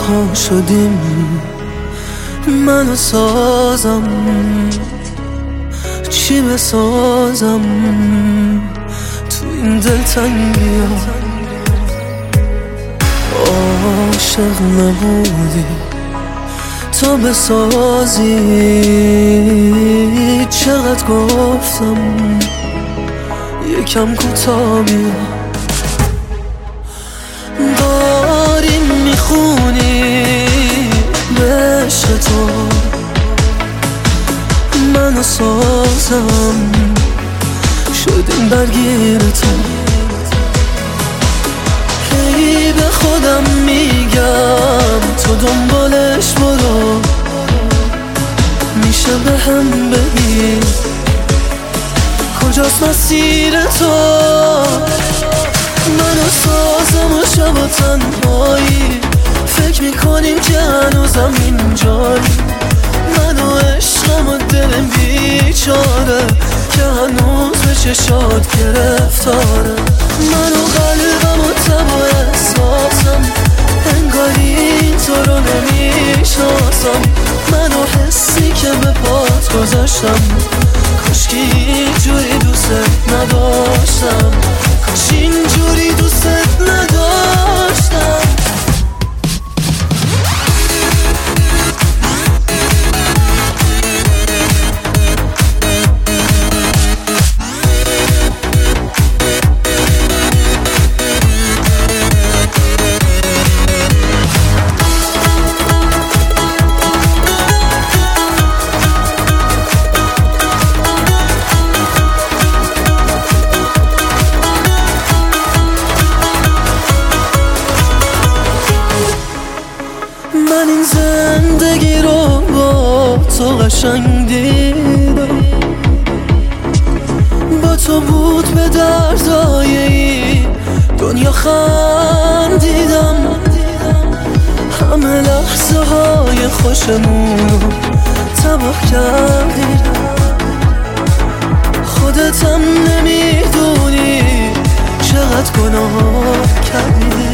تنها شدیم، منو سازم چی بسازم تو این دلتنگی ها. عاشق نبودی تا بسازی، چقدر گفتم یکم کوتاه بیا. داری میخونی به عشق تو، منو سازم شدیم درگیر تو. هی به خودم میگم تو دنبالش برو، میشه به هم بگی کجاست مسیر تو. منو سازم و شب و تنهایی فکر میکنیم که هنوزم اینجایی. منو عشقم و دلم بیچاره که هنوز به چشات گرفتاره. منو قلبم و تب و احساسم انگاری تو رو نمیشناسم. منو حسی که به پات گذاشتم، کاش که اینجوری دوست نداشتم، کاش اینجوری دوست نداشتم. من این زندگی رو با تو قشنگ دیدم، با تو بود به دردای این دنیا خندیدم. همه لحظه های خوشمون تباه کردی، خودت هم نمیدونی چقدر گناه کردی.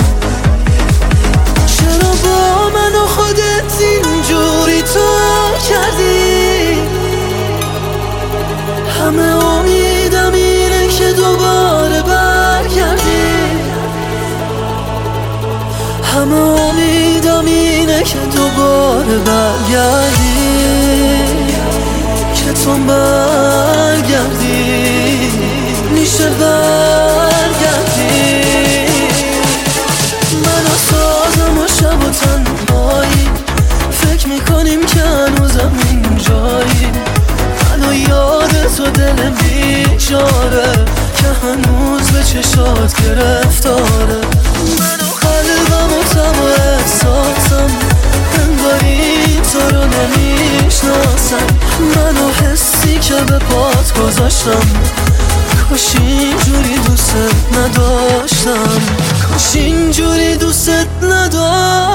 چرا با من و خودت اینجوری تو کردی؟ همه امیدم اینه که دوباره برگردی، همه امیدم اینه که دوباره برگردی، که تو برگردی، میشه برگردی. منو سازم و شب و تنهایی فکر میکنیم که هنوزم اینجایی. منو یاد تو دلم بیچاره که هنوز به چشات گرفتاره. منو قلبم و تب و احساسم انگاری تو رو نمیشناسم. منو حسی که به پات گذاشتم، کاش اینجوری دوست نداشتم، کاش اینجوری دوست نداشتم.